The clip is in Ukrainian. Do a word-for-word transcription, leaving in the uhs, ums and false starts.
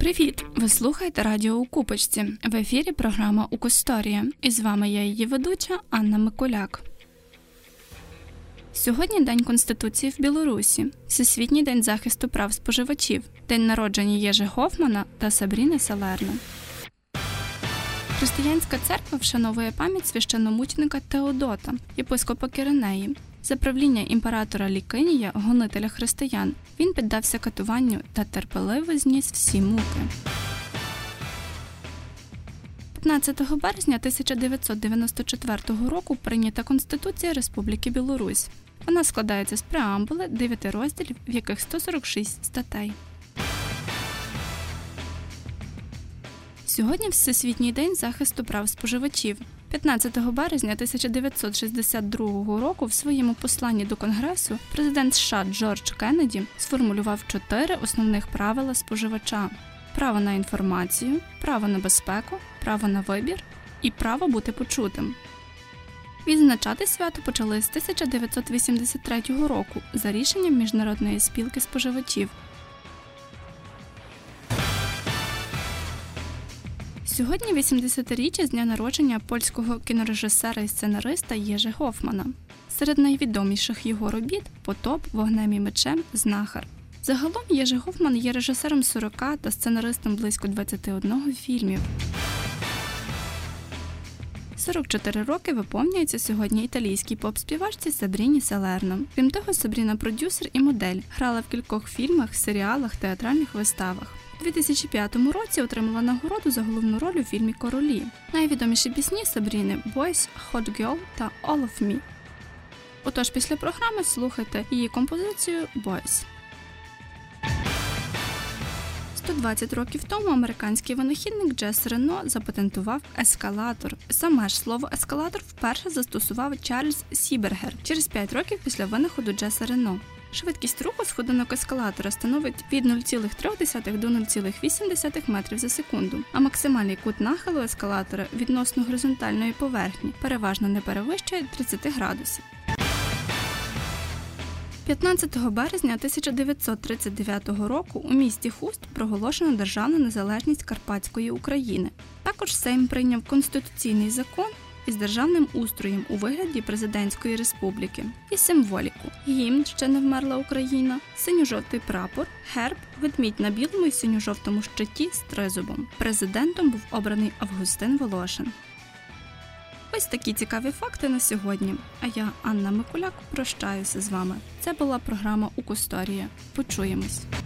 Привіт! Ви слухаєте радіо у Купочці. В ефірі програма «Укусторія». І з вами я, її ведуча, Анна Микуляк. Сьогодні День Конституції в Білорусі, Всесвітній день захисту прав споживачів, день народження Єжи Гофмана та Сабріни Салерно. Християнська церква вшановує пам'ять священномученика Теодота, єпископа Киринеї. За правління імператора Лікинія, гонителя християн, він піддався катуванню та терпеливо зніс всі муки. п'ятнадцятого березня тисяча дев'ятсот дев'яносто четвертого року прийнята Конституція Республіки Білорусь. Вона складається з преамбули, дев'яти розділів, в яких сто сорок шість статей. Сьогодні Всесвітній день захисту прав споживачів. п'ятнадцятого березня тисяча дев'ятсот шістдесят другого року в своєму посланні до Конгресу президент США Джордж Кеннеді сформулював чотири основних правила споживача: право на інформацію, право на безпеку, право на вибір і право бути почутим. Відзначати свято почали з тисяча дев'ятсот вісімдесят третього року за рішенням Міжнародної спілки споживачів. Сьогодні вісімдесятиріччя з дня народження польського кінорежисера і сценариста Єжи Гофмана. Серед найвідоміших його робіт – «Потоп», «Вогнем і мечем», «Знахар». Загалом Єжи Гофман є режисером сорока та сценаристом близько двадцяти одного фільмів. сорок чотири роки виповнюється сьогодні італійській поп-співачці Сабріні Салерно. Крім того, Сабріна – продюсер і модель, грала в кількох фільмах, серіалах, театральних виставах. У дві тисячі п'ятому році отримала нагороду за головну роль у фільмі «Королі». Найвідоміші пісні Сабріни – «Boys», «Hot Girl» та «All of Me». Отож, після програми слухайте її композицію «Boys». сто двадцять років тому американський винахідник Джес Рено запатентував ескалатор. Саме ж слово «ескалатор» вперше застосував Чарльз Сібергер через п'ять років після винаходу Джеса Рено. Швидкість руху сходинок ескалатора становить від нуль цілих три десятих до нуль цілих вісім десятих метрів за секунду, а максимальний кут нахилу ескалатора відносно горизонтальної поверхні переважно не перевищує тридцять градусів. п'ятнадцятого березня тисяча дев'ятсот тридцять дев'ятого року у місті Хуст проголошено державну незалежність Карпатської України. Також Сейм прийняв конституційний закон із державним устроєм у вигляді президентської республіки і символіку: гімн «Ще не вмерла Україна», синьо-жовтий прапор, герб, ведмідь на білому і синьо-жовтому щиті з тризубом. Президентом був обраний Августин Волошин. Ось такі цікаві факти на сьогодні. А я, Анна Микуляк, прощаюся з вами. Це була програма «Укусторія». Почуємось.